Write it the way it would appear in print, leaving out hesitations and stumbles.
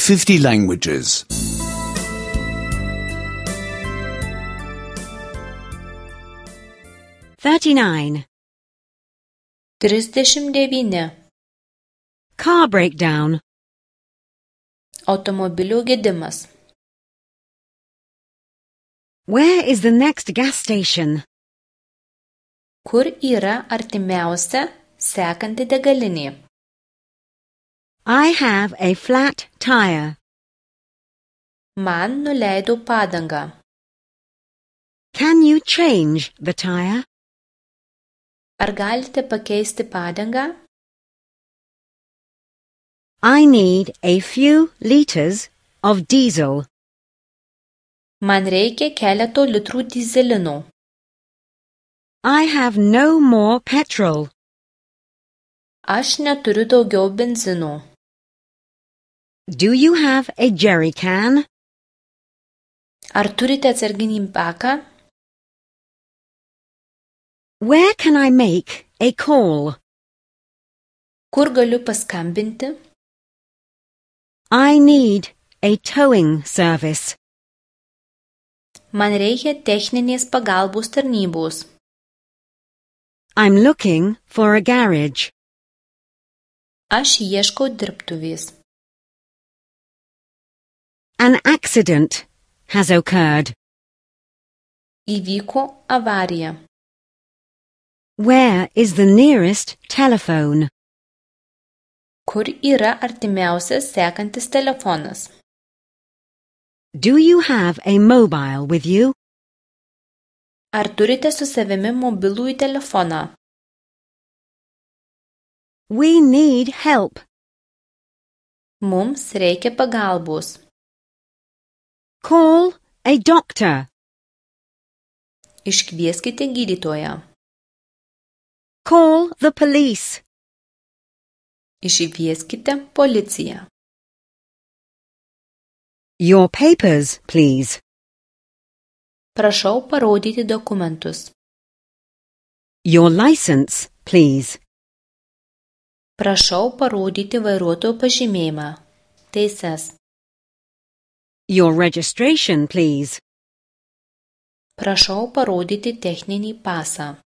50 languages. 39. 39. Car breakdown. Automobilio gedimas. Where is the next gas station? Kur yra artimiausia sekanti degalinė? I have a flat tire. Man nuleido padangą. Can you change the tire? Ar galite pakeisti padangą? I need a few liters of diesel. Man reikia keleto litrų dyzelino. I have no more petrol. Aš neturiu daugiau benzino. Do you have a jerry can? Ar turite atsarginį baką? Where can I make a call? Kur galiu paskambinti? I need a towing service. Man reikia techninės pagalbos tarnybos. I'm looking for a garage. Aš ieškau dirbtuvės. An accident has occurred. Įvyko avarija. Where is the nearest telephone? Kur yra artimiausias sekantis telefonas? Do you have a mobile with you? Ar turite su savimi mobilųjį telefoną? We need help. Mums reikia pagalbos. Call a doctor. Iškvieskite gydytoją. Call the police. Iškvieskite policiją. Your papers, please. Prašau parodyti dokumentus. Your license, please. Prašau parodyti vairuotojo pažymėjimą. Teises. Your registration, please. Prašau parodyti techninį pasą.